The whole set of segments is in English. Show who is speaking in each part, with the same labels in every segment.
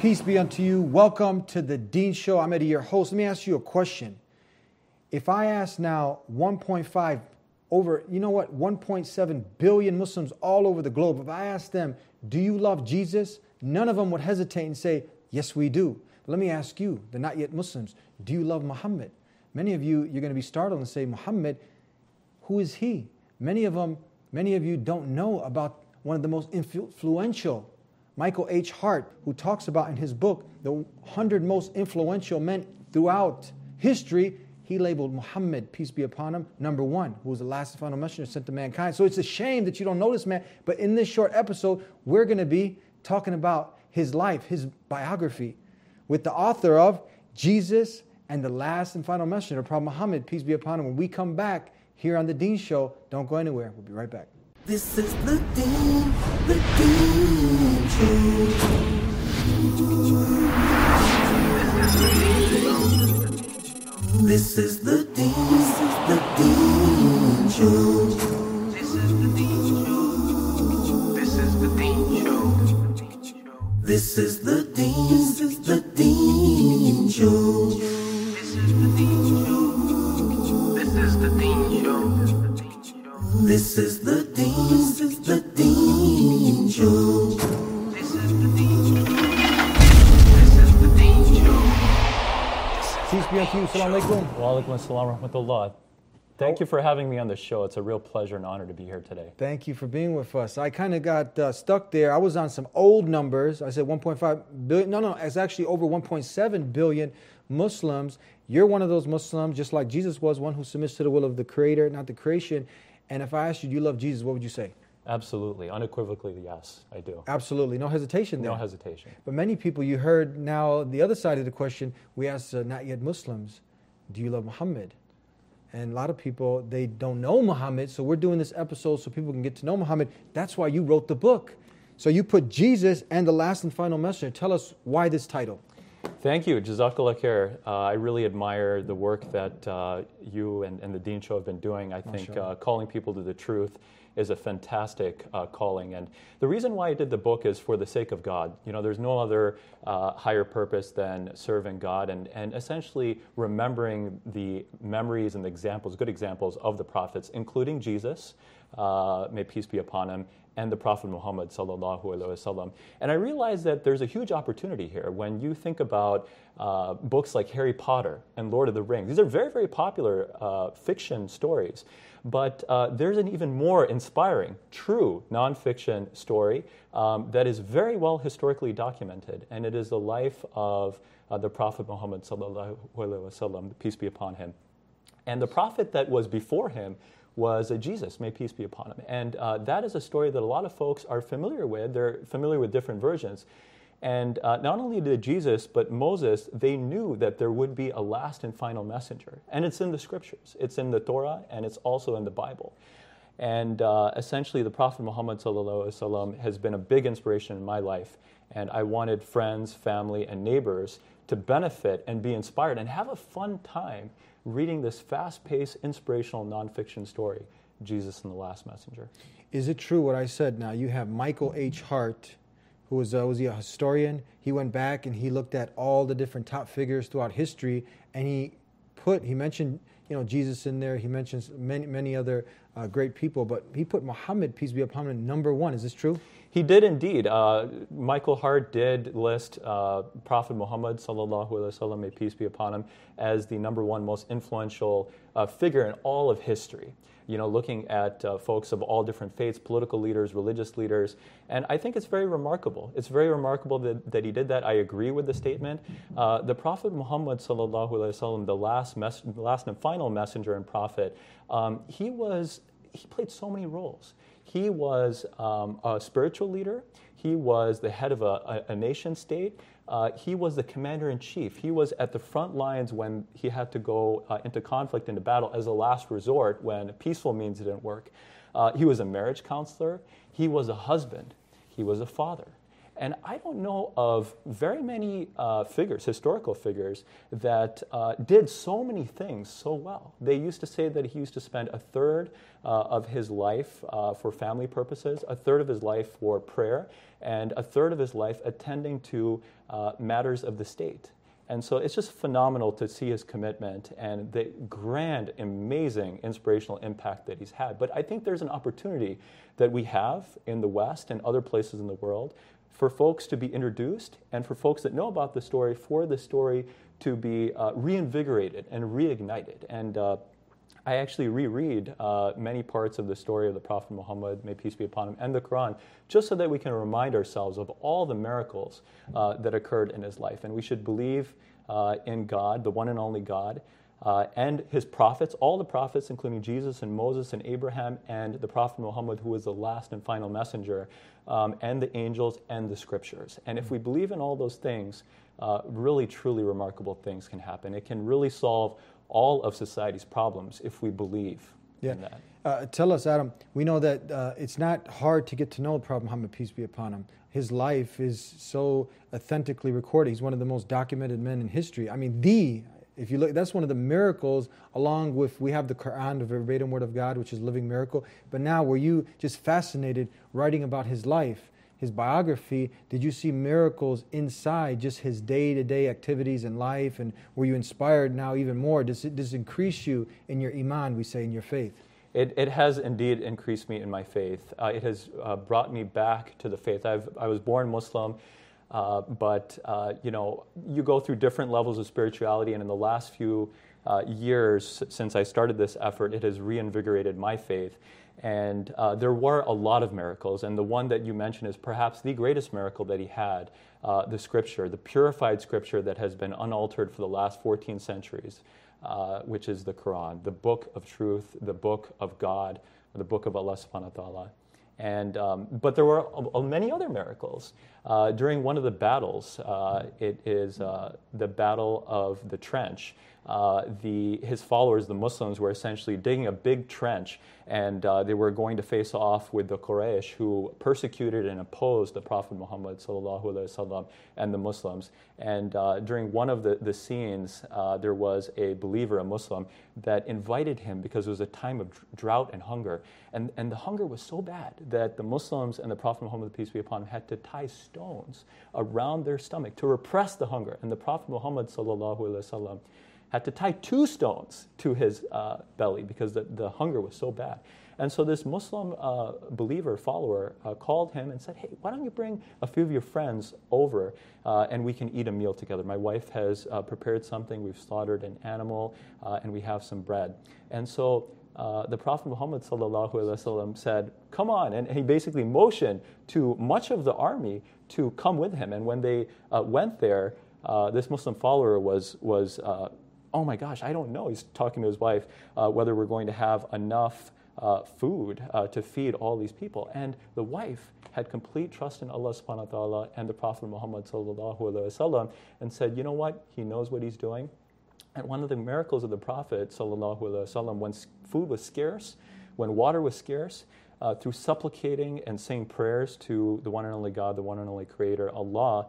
Speaker 1: Peace be unto you. Welcome to the Dean Show. I'm Eddie, your host. Let me ask you a question. If I ask now 1.7 billion Muslims all over the globe, if I ask them, do you love Jesus? None of them would hesitate and say, yes, we do. Let me ask you, the not yet Muslims, do you love Muhammad? Many of you, you're going to be startled and say, Muhammad, who is he? Many of you don't know about one of the most influential, Michael H. Hart, who talks about in his book, the 100 most influential men throughout history. He labeled Muhammad, peace be upon him, number one, who was the last and final messenger sent to mankind. So it's a shame that you don't know this man. But in this short episode, we're going to be talking about his life, his biography, with the author of Jesus and the last and final messenger, Prophet Muhammad, peace be upon him. When we come back here on The Dean Show, don't go anywhere. We'll be right back.
Speaker 2: This is the Dean Show. This is the Dean Show. This is the Dean Show. This is the Dean Show. This is the Dean Show. This is the Dean Show. This is the Dean Show. This is the Dean Show. This is the Dean Show. This is the Dean Show.
Speaker 1: Peace be unto you. Assalamu alaikum.
Speaker 3: Wa alaikum assalam wa rahmatullah. Thank you for having me on the show. It's a real pleasure and honor to be here today.
Speaker 1: Thank you for being with us. I kind of got stuck there. I was on some old numbers. I said 1.5 billion. No, it's actually over 1.7 billion Muslims. You're one of those Muslims, just like Jesus was, one who submits to the will of the Creator, not the creation. And if I asked you, do you love Jesus, what would you say?
Speaker 3: Absolutely. Unequivocally, yes, I do.
Speaker 1: Absolutely. No hesitation there.
Speaker 3: No hesitation.
Speaker 1: But many people, you heard now the other side of the question, we asked not yet Muslims, do you love Muhammad? And a lot of people, they don't know Muhammad, so we're doing this episode so people can get to know Muhammad. That's why you wrote the book. So you put Jesus and the last and final messenger. Tell us why this title.
Speaker 3: Thank you. Jazakallah khair. I really admire the work that you and the Dean Show have been doing. I think calling people to the truth is a fantastic calling. And the reason why I did the book is for the sake of God. You know, there's no other higher purpose than serving God and essentially remembering the memories and the examples, good examples of the prophets, including Jesus, may peace be upon him, and the Prophet Muhammad sallallahu alaihi wasallam. And I realized that there's a huge opportunity here when you think about books like Harry Potter and Lord of the Rings. These are very, very popular fiction stories. But there's an even more inspiring, true nonfiction story that is very well historically documented, and it is the life of the Prophet Muhammad sallallahu alaihi wasallam, peace be upon him. And the prophet that was before him was Jesus, may peace be upon him. And that is a story that a lot of folks are familiar with. They're familiar with different versions. And not only did Jesus, but Moses, they knew that there would be a last and final messenger. And it's in the scriptures. It's in the Torah, and it's also in the Bible. And essentially, the Prophet Muhammad sallallahu alaihi wasallam has been a big inspiration in my life. And I wanted friends, family, and neighbors to benefit and be inspired and have a fun time reading this fast-paced, inspirational nonfiction story, Jesus and the Last Messenger.
Speaker 1: Is it true what I said? Now, you have Michael H. Hart, who was he a historian? He went back and he looked at all the different top figures throughout history, and he mentioned Jesus in there. He mentions many other great people, but he put Muhammad, peace be upon him, number one. Is this true?
Speaker 3: He did indeed. Michael Hart did list Prophet Muhammad sallallahu alaihi wasallam, may peace be upon him, as the number one most influential figure in all of history. You know, looking at folks of all different faiths, political leaders, religious leaders, and I think it's very remarkable. It's very remarkable that he did that. I agree with the statement. The Prophet Muhammad sallallahu alaihi wasallam, the last and final messenger and prophet, he played so many roles. He was a spiritual leader. He was the head of a nation state. He was the commander-in-chief. He was at the front lines when he had to go into conflict, into battle as a last resort when peaceful means didn't work. He was a marriage counselor. He was a husband. He was a father. And I don't know of very many figures, historical figures, that did so many things so well. They used to say that he used to spend a third of his life for family purposes, a third of his life for prayer, and a third of his life attending to matters of the state. And so it's just phenomenal to see his commitment and the grand, amazing, inspirational impact that he's had. But I think there's an opportunity that we have in the West and other places in the world for folks to be introduced and for folks that know about the story, for the story to be reinvigorated and reignited. And I actually reread many parts of the story of the Prophet Muhammad, may peace be upon him, and the Quran, just so that we can remind ourselves of all the miracles that occurred in his life. And we should believe in God, the one and only God, and his prophets, all the prophets, including Jesus and Moses and Abraham, and the Prophet Muhammad, who was the last and final messenger, and the angels and the scriptures. And if we believe in all those things, really, truly remarkable things can happen. It can really solve all of society's problems if we believe in that.
Speaker 1: Tell us, Adam, we know that it's not hard to get to know Prophet Muhammad, peace be upon him. His life is so authentically recorded. He's one of the most documented men in history. I mean, if you look, that's one of the miracles, along with, we have the Quran, the verbatim word of God, which is a living miracle. But now, were you just fascinated writing about his life, his biography? Did you see miracles inside just his day-to-day activities in life? And were you inspired now even more? Does it increase you in your iman, we say, in your faith?
Speaker 3: It has indeed increased me in my faith. It has brought me back to the faith. I was born Muslim. But you go through different levels of spirituality, and in the last few years since I started this effort, it has reinvigorated my faith. And there were a lot of miracles, and the one that you mentioned is perhaps the greatest miracle that he had, the Scripture, the purified Scripture that has been unaltered for the last 14 centuries, which is the Quran, the book of truth, the book of God, the book of Allah subhanahu wa ta'ala. And, but there were many other miracles. During one of the battles, it is the Battle of the Trench, his followers, the Muslims, were essentially digging a big trench, and they were going to face off with the Quraysh, who persecuted and opposed the Prophet Muhammad sallallahu alaihi wasallam and the Muslims. And during one of the scenes, there was a believer, a Muslim, that invited him because it was a time of drought and hunger. And the hunger was so bad that the Muslims and the Prophet Muhammad, peace be upon him, had to tie stones around their stomach to repress the hunger. And the Prophet Muhammad sallallahu alaihi wasallam had to tie 2 stones to his belly because the hunger was so bad. And so this Muslim believer, follower, called him and said, hey, why don't you bring a few of your friends over and we can eat a meal together. My wife has prepared something, we've slaughtered an animal, and we have some bread. And so the Prophet Muhammad sallallahu alaihi wasallam said, come on, and he basically motioned to much of the army to come with him. And when they went there, this Muslim follower was oh my gosh, I don't know. He's talking to his wife whether we're going to have enough food to feed all these people. And the wife had complete trust in Allah subhanahu wa ta'ala and the Prophet Muhammad sallallahu alaihi wasallam, and said, you know what? He knows what he's doing. And one of the miracles of the Prophet sallallahu alaihi wasallam, when food was scarce, when water was scarce, through supplicating and saying prayers to the one and only God, the one and only Creator, Allah,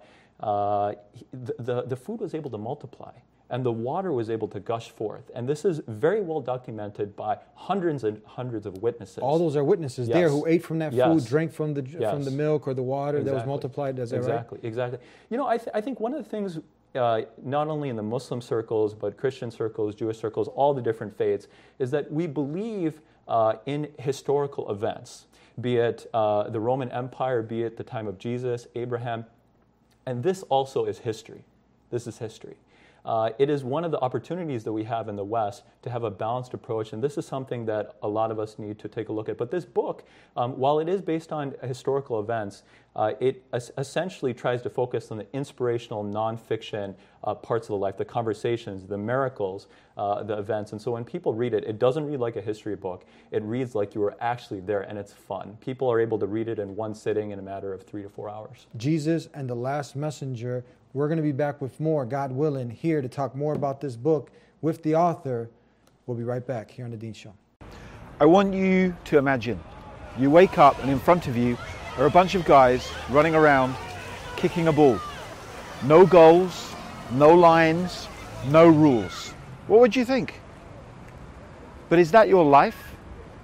Speaker 3: the food was able to multiply. And the water was able to gush forth. And this is very well documented by hundreds and hundreds of witnesses.
Speaker 1: All those are witnesses there who ate from that food, drank from the milk or the water that was multiplied. Is that right?
Speaker 3: Exactly. You know, I think one of the things, not only in the Muslim circles, but Christian circles, Jewish circles, all the different faiths, is that we believe in historical events, be it the Roman Empire, be it the time of Jesus, Abraham. And this also is history. This is history. It is one of the opportunities that we have in the West to have a balanced approach, and this is something that a lot of us need to take a look at. But this book, while it is based on historical events, it essentially tries to focus on the inspirational, nonfiction parts of the life, the conversations, the miracles, the events. And so when people read it, it doesn't read like a history book. It reads like you were actually there, and it's fun. People are able to read it in one sitting in a matter of 3 to 4 hours.
Speaker 1: Jesus and the Last Messenger. We're going to be back with more, God willing, here to talk more about this book with the author. We'll be right back here on The Dean Show.
Speaker 4: I want you to imagine you wake up and in front of you are a bunch of guys running around kicking a ball. No goals, no lines, no rules. What would you think? But is that your life?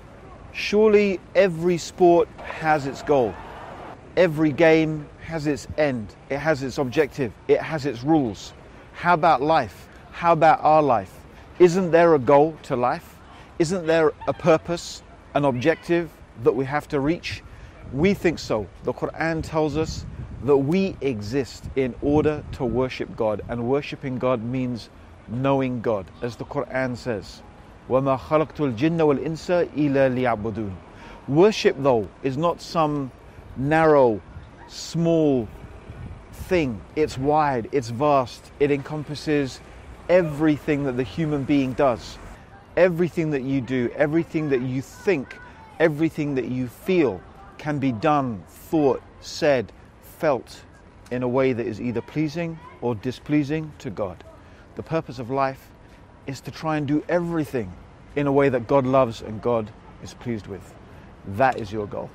Speaker 4: Surely every sport has its goal. Every game has its end. It has its objective. It has its rules. How about life? How about our life? Isn't there a goal to life? Isn't there a purpose, an objective that we have to reach? We think so. The Quran tells us that we exist in order to worship God, and worshipping God means knowing God, as the Quran says, وَمَا خَلَقْتُ الْجِنَّ وَالْإِنسَ إِلَّا لِيَعْبُدُونَ. Worship, though, is not some narrow, small thing. It's wide, it's vast. It encompasses everything that the human being does. Everything that you do, everything that you think, everything that you feel can be done, thought, said, felt in a way that is either pleasing or displeasing to God. The purpose of life is to try and do everything in a way that God loves and God is pleased with. That is your goal.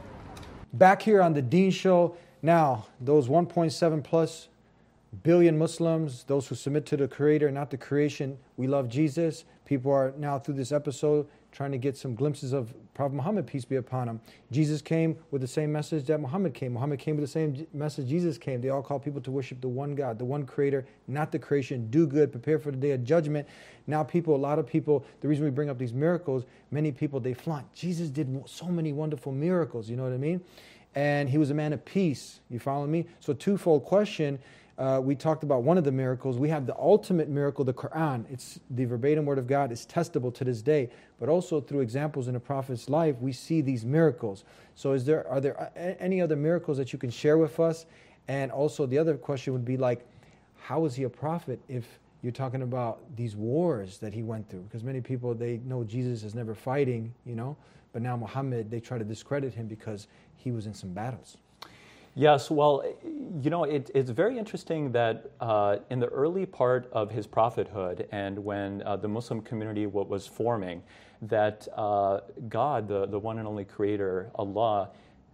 Speaker 1: Back here on the Deen Show. Now, those 1.7 plus billion Muslims, those who submit to the Creator, not the creation, we love Jesus. People are now through this episode trying to get some glimpses of Prophet Muhammad, peace be upon him. Jesus came with the same message that Muhammad came. Muhammad came with the same message Jesus came. They all call people to worship the one God, the one Creator, not the creation. Do good, prepare for the day of judgment. Now a lot of people, the reason we bring up these miracles, many people, they flaunt. Jesus did so many wonderful miracles, you know what I mean? And he was a man of peace. You follow me? So twofold question. We talked about one of the miracles. We have the ultimate miracle, the Quran. It's the verbatim word of God. It's testable to this day. But also through examples in the Prophet's life, we see these miracles. So are there any other miracles that you can share with us? And also the other question would be like, how is he a prophet if you're talking about these wars that he went through? Because many people, they know Jesus is never fighting, you know. But now Muhammad, they try to discredit him because he was in some battles.
Speaker 3: Yes, well, you know, it's very interesting that in the early part of his prophethood and when the Muslim community was forming, that God, the one and only Creator, Allah,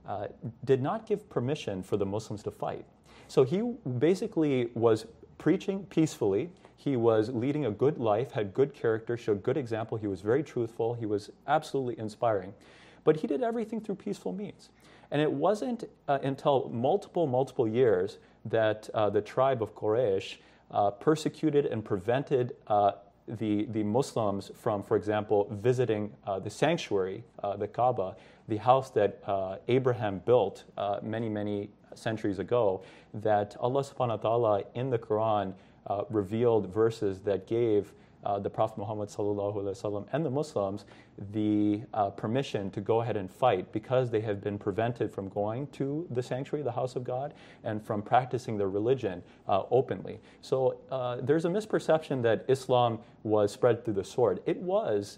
Speaker 3: did not give permission for the Muslims to fight. So he basically was preaching peacefully. He was leading a good life, had good character, showed good example. He was very truthful. He was absolutely inspiring. But he did everything through peaceful means. And it wasn't until multiple years that the tribe of Quraysh persecuted and prevented the Muslims from, for example, visiting the sanctuary, the Kaaba, the house that Abraham built many centuries ago, that Allah subhanahu wa ta'ala in the Quran revealed verses that gave the Prophet Muhammad sallallahu alaihi wasallam and the Muslims the permission to go ahead and fight because they have been prevented from going to the sanctuary, the house of God, and from practicing their religion openly. So there's a misperception that Islam was spread through the sword. It was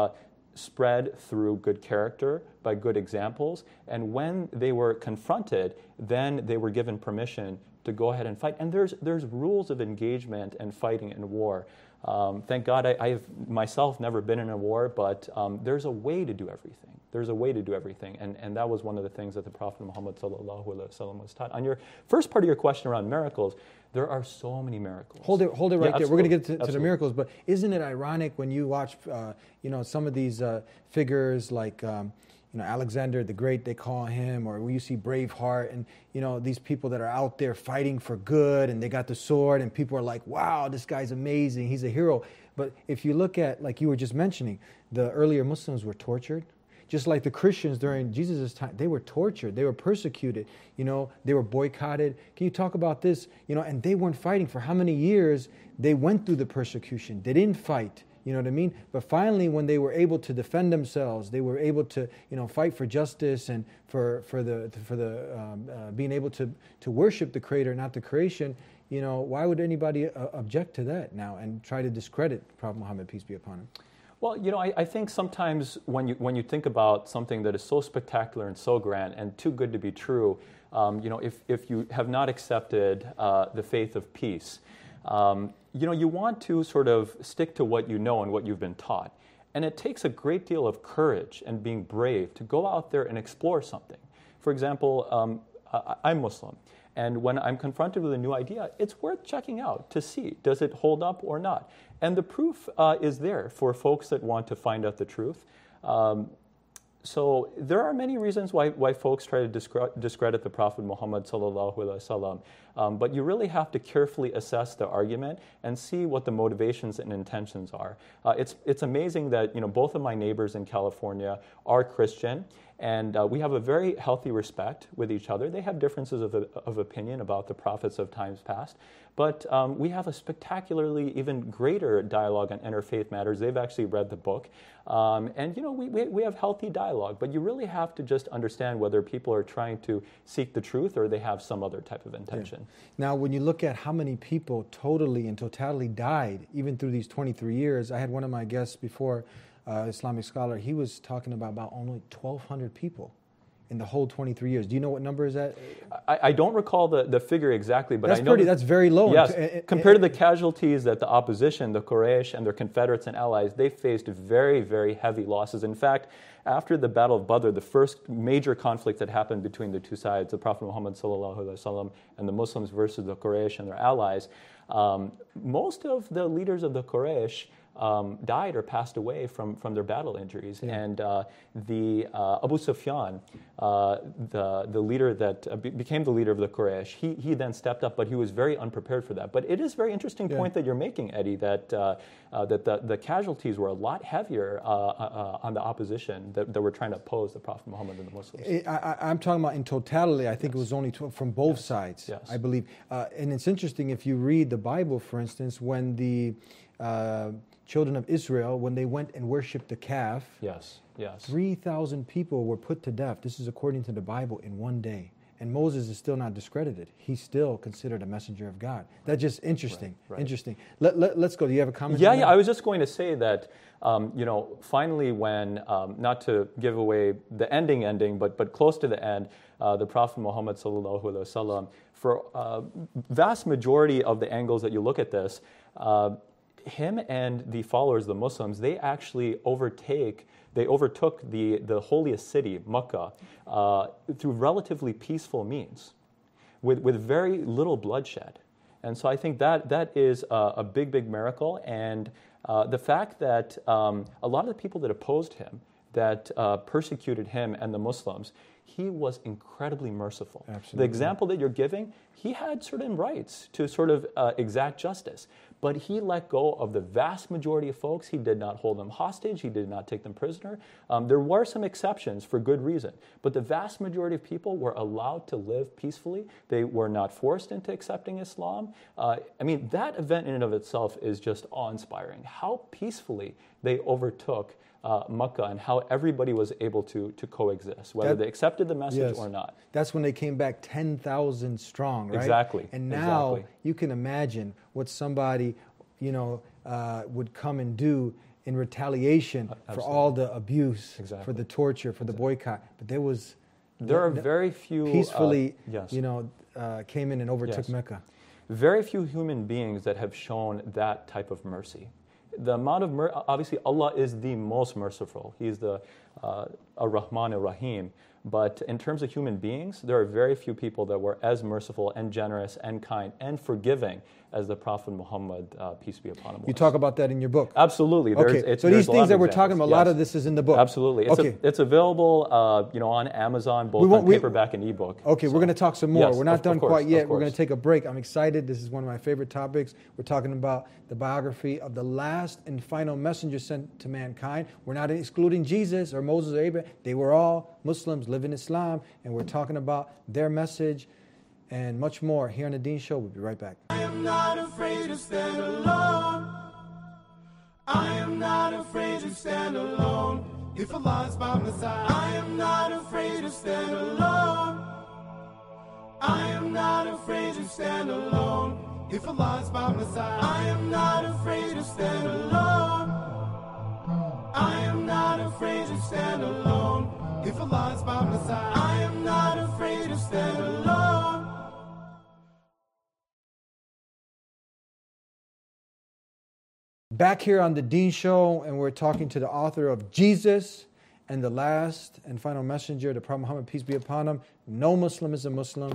Speaker 3: spread through good character, by good examples, and when they were confronted, then they were given permission to go ahead and fight. And there's rules of engagement and fighting in war. Thank God I've myself never been in a war, but there's a way to do everything. There's a way to do everything, and that was one of the things that the Prophet Muhammad sallallahu alaihi wasallam was taught. On your first part of your question around miracles, there are so many miracles.
Speaker 1: Hold it right there. We're going to get to the miracles, but isn't it ironic when you watch, some of these figures like, Alexander the Great, they call him, or when you see Braveheart, and these people that are out there fighting for good, and they got the sword, and people are like, "Wow, this guy's amazing. He's a hero." But if you look at, like you were just mentioning, the earlier Muslims were tortured. Just like the Christians during Jesus' time, they were tortured, they were persecuted, they were boycotted. Can you talk about this? And they weren't fighting for how many years they went through the persecution. They didn't fight, you know what I mean? But finally, when they were able to defend themselves, they were able to, fight for justice and for being able to worship the Creator, not the creation. Why would anybody object to that now and try to discredit Prophet Muhammad, peace be upon him?
Speaker 3: Well, I think sometimes when you think about something that is so spectacular and so grand and too good to be true, if you have not accepted the faith of peace, you want to sort of stick to what you know and what you've been taught. And it takes a great deal of courage and being brave to go out there and explore something. For example, I'm Muslim. And when I'm confronted with a new idea, it's worth checking out to see, does it hold up or not? And the proof is there for folks that want to find out the truth. So there are many reasons why folks try to discredit the Prophet Muhammad sallallahu alaihi wasallam, but you really have to carefully assess the argument and see what the motivations and intentions are. It's amazing that both of my neighbors in California are Christian, and we have a very healthy respect with each other. They have differences of opinion about the prophets of times past, but we have a spectacularly even greater dialogue on interfaith matters. They've actually read the book. And we have healthy dialogue, but you really have to just understand whether people are trying to seek the truth or they have some other type of intention.
Speaker 1: Yeah. Now, when you look at how many people totally and totality died, even through these 23 years, I had one of my guests before, Islamic scholar, he was talking about only 1,200 people in the whole 23 years. Do you know what number is that?
Speaker 3: I don't recall the figure exactly, but I know
Speaker 1: that's very low.
Speaker 3: Yes, compared to the casualties that the opposition, the Quraysh and their confederates and allies, they faced very, very heavy losses. In fact, after the Battle of Badr, the first major conflict that happened between the two sides, the Prophet Muhammad sallallahu alaihi wasallam and the Muslims versus the Quraysh and their allies, most of the leaders of the Quraysh died or passed away from their battle injuries. Yeah. And the Abu Sufyan, the leader that became the leader of the Quraysh, he then stepped up, but he was very unprepared for that. But it is a very interesting point that you're making, Eddie, that the casualties were a lot heavier on the opposition that were trying to oppose the Prophet Muhammad and the Muslims.
Speaker 1: I'm talking about in totality. I think it was only from both sides, I believe. And it's interesting, if you read the Bible, for instance, when the children of Israel, when they went and worshipped the calf, 3,000 people were put to death. This is according to the Bible in one day. And Moses is still not discredited. He's still considered a messenger of God. That's just interesting. Right. Interesting. Let's go. Do you have a comment?
Speaker 3: Yeah. I was just going to say that, finally when, not to give away the ending, but close to the end, the Prophet Muhammad sallallahu alaihi wasallam, for vast majority of the angles that you look at this, him and the followers, the Muslims, they actually overtook the holiest city, Mecca, through relatively peaceful means, with very little bloodshed. And so I think that is a big miracle. And the fact that a lot of the people that opposed him, that persecuted him and the Muslims, he was incredibly merciful. Absolutely. The example that you're giving, he had certain rights to sort of exact justice, but he let go of the vast majority of folks. He did not hold them hostage. He did not take them prisoner. There were some exceptions for good reason, but the vast majority of people were allowed to live peacefully. They were not forced into accepting Islam. That event in and of itself is just awe-inspiring. How peacefully they overtook Mecca and how everybody was able to coexist, whether they accepted the message or not.
Speaker 1: That's when they came back 10,000 strong, right?
Speaker 3: Exactly.
Speaker 1: And now you can imagine what somebody, would come and do in retaliation for all the abuse, for the torture, for the boycott. But there are very few peacefully, came in and overtook Mecca.
Speaker 3: Very few human beings that have shown that type of mercy. The amount of obviously Allah is the most merciful. He's the Ar-Rahman Ar-Rahim. But in terms of human beings, there are very few people that were as merciful and generous and kind and forgiving as the Prophet Muhammad, peace be upon him, was.
Speaker 1: You talk about that in your book.
Speaker 3: Absolutely.
Speaker 1: So these things that we're talking about, a lot of this is in the book.
Speaker 3: Absolutely. It's available on Amazon, both on paperback and ebook.
Speaker 1: Okay, we're going to talk some more. We're not done quite yet. We're going to take a break. I'm excited. This is one of my favorite topics. We're talking about the biography of the last and final messenger sent to mankind. We're not excluding Jesus or Moses or Abraham. They were all Muslims, live in Islam, and we're talking about their message and much more here on the Deen Show. We'll be right back.
Speaker 2: I am not afraid to stand alone. I am not afraid to stand alone. If Allah's by my side, I am not afraid to stand alone. I am not afraid to stand alone. If Allah's by my side, I am not afraid to stand alone. I am not afraid to stand alone. If Allah's by my side, I am not afraid to stand alone.
Speaker 1: Back here on the Deen Show, and we're talking to the author of Jesus and the last and final messenger, the Prophet Muhammad, peace be upon him. No Muslim is a Muslim.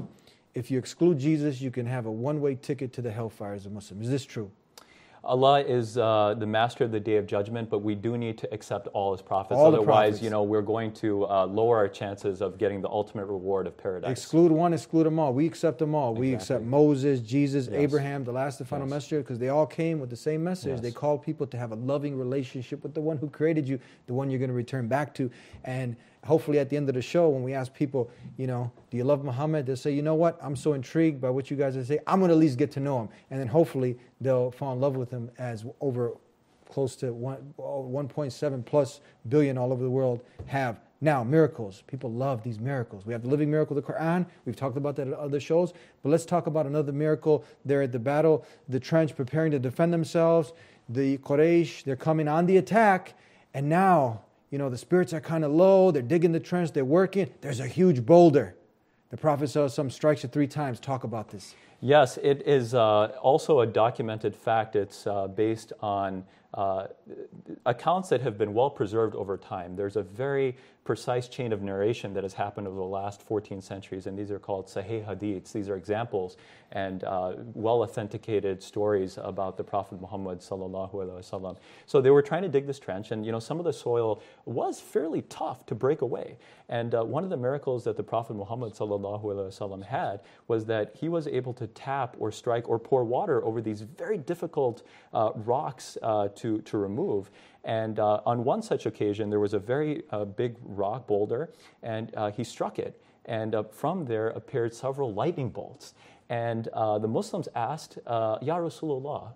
Speaker 1: if you exclude Jesus, you can have a one-way ticket to the hellfire as a Muslim. Is this true?
Speaker 3: Allah is the master of the Day of Judgment, but we do need to accept all His prophets.
Speaker 1: All the
Speaker 3: Otherwise,
Speaker 1: prophets.
Speaker 3: we're going to lower our chances of getting the ultimate reward of paradise.
Speaker 1: Exclude one, exclude them all. We accept them all. We
Speaker 3: Exactly.
Speaker 1: accept Moses, Jesus,
Speaker 3: Yes.
Speaker 1: Abraham, the last and final
Speaker 3: Yes.
Speaker 1: messenger, because they all came with the same message.
Speaker 3: Yes.
Speaker 1: They called people to have a loving relationship with the one who created you, the one you're going to return back to. And hopefully at the end of the show, when we ask people, do you love Muhammad? They'll say, you know what? I'm so intrigued by what you guys are saying. I'm going to at least get to know him. And then hopefully they'll fall in love with him, as over close to 1.7 plus billion all over the world have. Now, miracles. People love these miracles. We have the living miracle of the Quran. We've talked about that at other shows. But let's talk about another miracle. They're at the battle, the trench, preparing to defend themselves. The Quraysh, they're coming on the attack. And now, the spirits are kind of low. They're digging the trench. They're working. There's a huge boulder. The Prophet ﷺ strikes it 3 times. Talk about this.
Speaker 3: Yes, it is also a documented fact. It's based on accounts that have been well preserved over time. There's a very precise chain of narration that has happened over the last 14 centuries, and these are called Sahih Hadiths. These are examples and well-authenticated stories about the Prophet Muhammad sallallahu alaihi wasallam. So they were trying to dig this trench, and some of the soil was fairly tough to break away. And one of the miracles that the Prophet Muhammad sallallahu alaihi wasallam had was that he was able to tap or strike or pour water over these very difficult rocks to remove. And on one such occasion, there was a very big rock boulder, and he struck it. And from there appeared several lightning bolts. And the Muslims asked, Ya Rasulullah,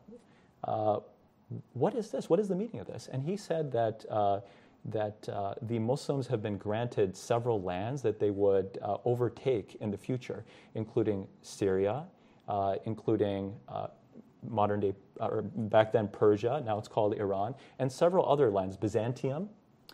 Speaker 3: what is this? What is the meaning of this? And he said that the Muslims have been granted several lands that they would overtake in the future, including Syria, including modern day, or back then Persia, now it's called Iran, and several other lands, Byzantium.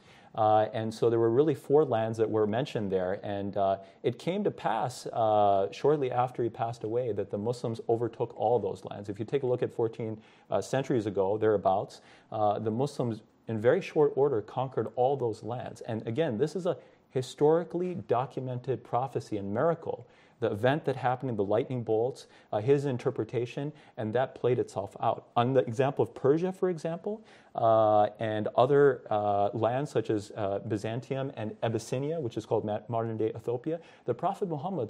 Speaker 3: And so there were really 4 lands that were mentioned there. And it came to pass shortly after he passed away that the Muslims overtook all those lands. If you take a look at 14 centuries ago, thereabouts, the Muslims in very short order conquered all those lands. And again, this is a historically documented prophecy and miracle. The event that happened in the lightning bolts, his interpretation, and that played itself out. On the example of Persia, for example, and other lands such as Byzantium and Abyssinia, which is called modern-day Ethiopia, the Prophet Muhammad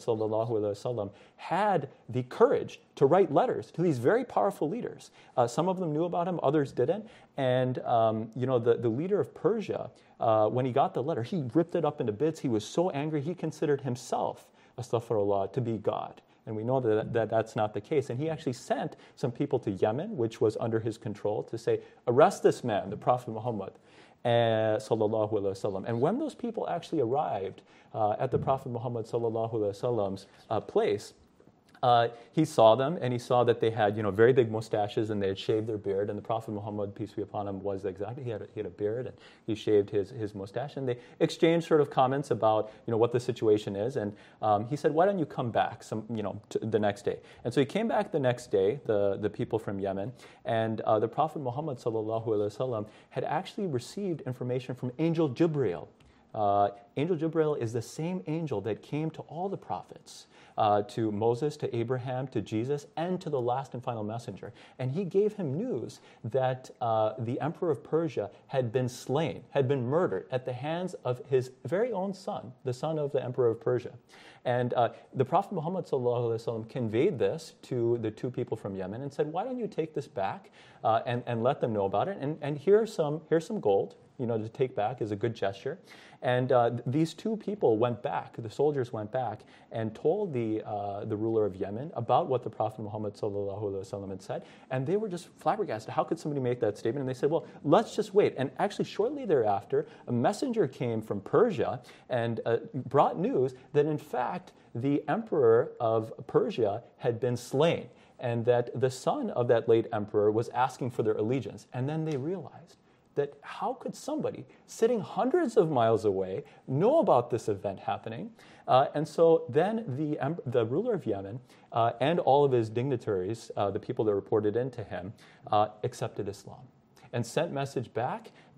Speaker 3: ﷺ had the courage to write letters to these very powerful leaders. Some of them knew about him, others didn't. And the leader of Persia, when he got the letter, he ripped it up into bits. He was so angry, he considered himself, astaghfirullah, to be God. And we know that that's not the case. And he actually sent some people to Yemen, which was under his control, to say, arrest this man, the Prophet Muhammad, sallallahu alaihi wasallam. And when those people actually arrived at the Prophet Muhammad sallallahu alaihi wasallam's place, he saw them, and he saw that they had, very big mustaches, and they had shaved their beard. And the Prophet Muhammad, peace be upon him, was exactly, he had a beard, and he shaved his mustache. And they exchanged sort of comments about, what the situation is. And he said, why don't you come back the next day? And so he came back the next day, the people from Yemen, and the Prophet Muhammad sallallahu alaihi wasallam had actually received information from Angel Jibreel. Angel Jibreel is the same angel that came to all the prophets, to Moses, to Abraham, to Jesus, and to the last and final messenger. And he gave him news that the emperor of Persia had been slain, had been murdered at the hands of his very own son, the son of the emperor of Persia. And the Prophet Muhammad ﷺ conveyed this to the 2 people from Yemen and said, why don't you take this back and let them know about it? And here's some gold, to take back is a good gesture. And these 2 people went back, the soldiers went back, and told the ruler of Yemen about what the Prophet Muhammad ﷺ had said. And they were just flabbergasted. How could somebody make that statement? And they said, well, let's just wait. And actually, shortly thereafter, a messenger came from Persia and brought news that, in fact, the emperor of Persia had been slain, and that the son of that late emperor was asking for their allegiance. And then they realized that how could somebody sitting hundreds of miles away know about this event happening? And so then the ruler of Yemen and all of his dignitaries, the people that reported in to him, accepted Islam and sent message back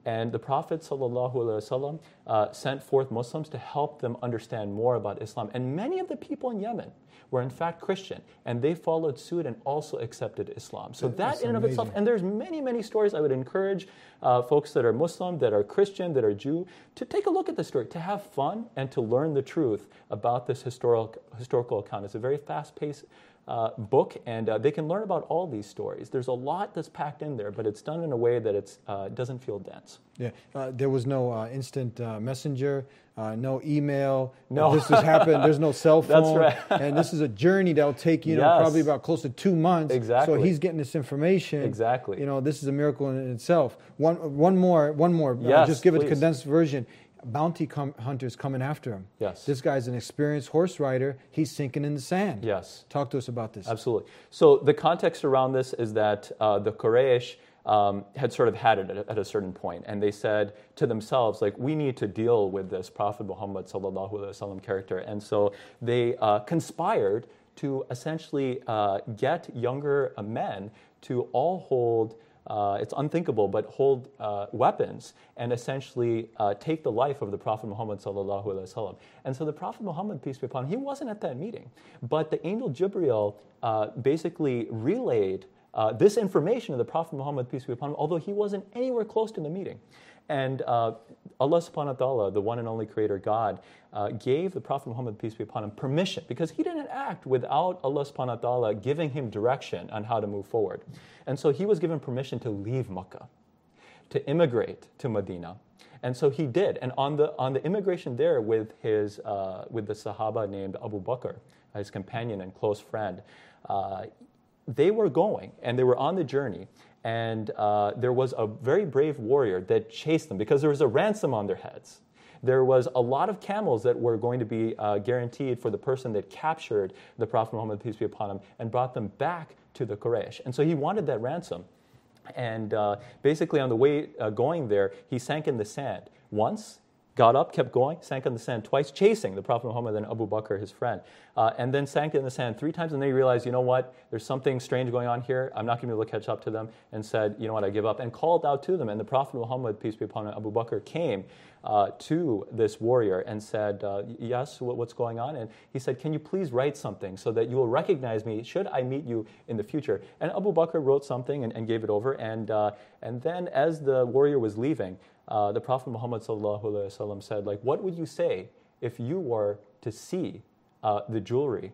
Speaker 3: And the Prophet ﷺ sent forth Muslims to help them understand more about Islam. And many of the people in Yemen were in fact Christian, and they followed suit and also accepted Islam. So
Speaker 1: That's
Speaker 3: that in and of itself,
Speaker 1: amazing.
Speaker 3: and there's many, many stories. I would encourage folks that are Muslim, that are Christian, that are Jew, to take a look at the story, to have fun, and to learn the truth about this historical account. It's a very fast-paced book, and they can learn about all these stories. There's a lot that's packed in there, but it's done in a way that it doesn't feel dense.
Speaker 1: Yeah, there was no instant messenger, no email.
Speaker 3: No.
Speaker 1: This has happened. There's no cell phone.
Speaker 3: That's right.
Speaker 1: And this is a journey that'll take,
Speaker 3: Yes.
Speaker 1: probably about close to 2 months.
Speaker 3: Exactly.
Speaker 1: So he's getting this information.
Speaker 3: Exactly.
Speaker 1: This is a miracle in itself. One more.
Speaker 3: Yes,
Speaker 1: just give it a
Speaker 3: please.
Speaker 1: condensed version. Bounty hunters coming after him.
Speaker 3: Yes.
Speaker 1: This guy's an experienced horse rider. He's sinking in the sand.
Speaker 3: Yes.
Speaker 1: Talk to us about this.
Speaker 3: Absolutely. So the context around this is that the Quraysh had sort of had it at a certain point, and they said to themselves, like, we need to deal with this Prophet Muhammad sallallahu alaihi wasallam character, and so they conspired to essentially get younger men to all hold. It's unthinkable, but hold weapons and essentially take the life of the Prophet Muhammad sallallahu alaihi wasallam. And so the Prophet Muhammad, peace be upon him, he wasn't at that meeting, but the angel Jibreel basically relayed this information to the Prophet Muhammad, peace be upon him, although he wasn't anywhere close to the meeting. And Allah subhanahu wa ta'ala, the one and only creator God, gave the Prophet Muhammad, peace be upon him, permission, because he didn't act without Allah subhanahu wa ta'ala giving him direction on how to move forward. And so he was given permission to leave Makkah, to immigrate to Medina. And so he did. And on the immigration there with the Sahaba named Abu Bakr, his companion and close friend, they were going and they were on the journey. And there was a very brave warrior that chased them because there was a ransom on their heads. There was a lot of camels that were going to be guaranteed for the person that captured the Prophet Muhammad, peace be upon him, and brought them back to the Quraysh. And so he wanted that ransom. And basically on the way going there, he sank in the sand once, got up, kept going, sank in the sand twice, chasing the Prophet Muhammad and Abu Bakr, his friend, and then sank in the sand 3 times, and then he realized, you know what, there's something strange going on here, I'm not going to be able to catch up to them, and said, you know what, I give up, and called out to them, and the Prophet Muhammad, peace be upon him, Abu Bakr, came to this warrior and said, yes, what's going on? And he said, can you please write something so that you will recognize me should I meet you in the future? And Abu Bakr wrote something and gave it over, and then as the warrior was leaving, the Prophet Muhammad sallallahu alaihi wasallam said, like, what would you say if you were to see the jewelry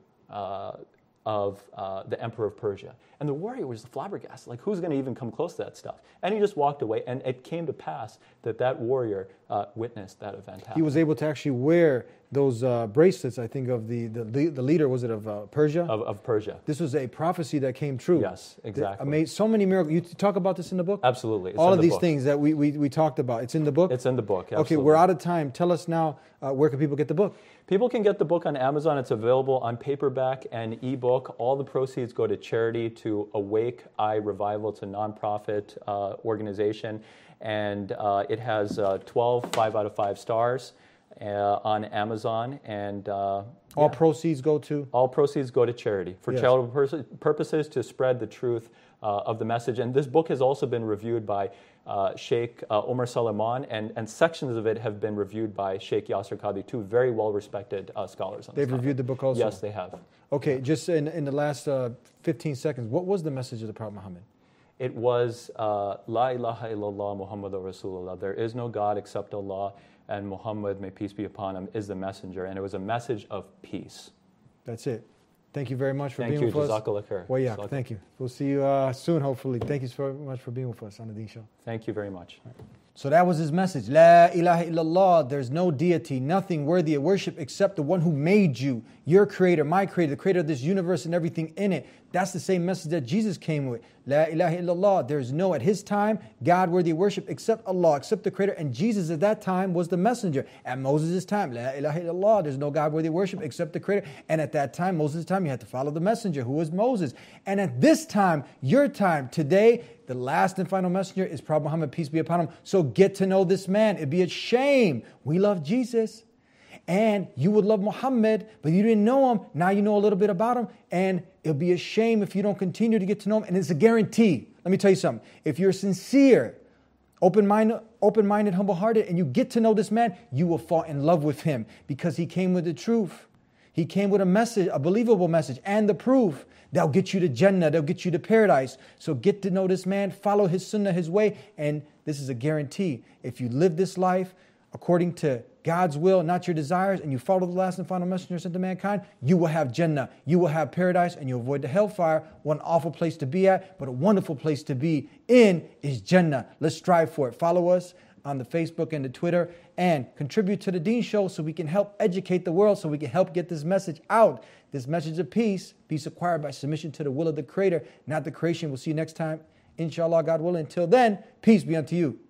Speaker 3: of the Emperor of Persia? And the warrior was flabbergasted, like, who's going to even come close to that stuff? And he just walked away, and it came to pass that warrior witnessed that event happen.
Speaker 1: He was able to actually wear those bracelets, I think, of the leader, was it of Persia?
Speaker 3: Of Persia.
Speaker 1: This was a prophecy that came true.
Speaker 3: Yes, exactly.
Speaker 1: Amazing. So many miracles. You talk about this in the book?
Speaker 3: Absolutely. It's
Speaker 1: all
Speaker 3: in
Speaker 1: of
Speaker 3: the
Speaker 1: these
Speaker 3: book.
Speaker 1: things that we talked about. It's in the book?
Speaker 3: It's in the book, absolutely.
Speaker 1: Okay, we're out of time. Tell us now, where can people get the book?
Speaker 3: People can get the book on Amazon. It's available on paperback and ebook. All the proceeds go to charity, to Awake Eye Revival. It's a nonprofit organization. And it has 12 5 out of 5 stars on Amazon. And
Speaker 1: all proceeds go to?
Speaker 3: All proceeds go to charity for charitable purposes, to spread the truth of the message. And this book has also been reviewed by Sheikh Omar Salman, and sections of it have been reviewed by Sheikh Yasser Qadhi, 2 very well-respected scholars on this
Speaker 1: They've reviewed the book also?
Speaker 3: Yes, they have.
Speaker 1: Okay, just in the last 15 seconds, what was the message of the Prophet Muhammad?
Speaker 3: It was, La ilaha illallah Muhammadur Rasulullah. There is no God except Allah, and Muhammad, may peace be upon him, is the messenger. And it was a message of peace.
Speaker 1: That's it. Thank you very much for being
Speaker 3: with
Speaker 1: with us.
Speaker 3: Jazakallah khair.
Speaker 1: Well, yeah, thank you. We'll see you soon, hopefully. Thank you so much for being with us on the Deen Show.
Speaker 3: Thank you very much.
Speaker 1: So that was his message. La ilaha illallah. There's no deity, nothing worthy of worship except the one who made you, your creator, my creator, the creator of this universe and everything in it. That's the same message that Jesus came with. La ilaha illallah. There's no, at his time, God worthy of worship except Allah, except the creator. And Jesus at that time was the messenger. At Moses' time, La ilaha illallah. There's no God worthy of worship except the creator. And at that time, Moses' time, you had to follow the messenger, who was Moses. And at this time, your time, today, the last and final messenger is Prophet Muhammad, peace be upon him. So get to know this man. It'd be a shame. We love Jesus, and you would love Muhammad, but you didn't know him. Now you know a little bit about him, and it'll be a shame if you don't continue to get to know him. And it's a guarantee. Let me tell you something. If you're sincere, open-minded open-minded, humble-hearted, and you get to know this man, you will fall in love with him because he came with the truth. He came with a message, a believable message, and the proof. They'll get you to Jannah. They'll get you to paradise. So get to know this man, follow his sunnah, his way, and this is a guarantee. If you live this life according to God's will, not your desires, and you follow the last and final messenger sent to mankind, you will have Jannah. You will have paradise, and you'll avoid the hellfire. What an awful place to be at, but a wonderful place to be in is Jannah. Let's strive for it. Follow us on the Facebook and the Twitter, and contribute to the Deen Show so we can help educate the world, so we can help get this message out. This message of peace acquired by submission to the will of the Creator, not the creation. We'll see you next time, inshallah, God willing. Until then, peace be unto you.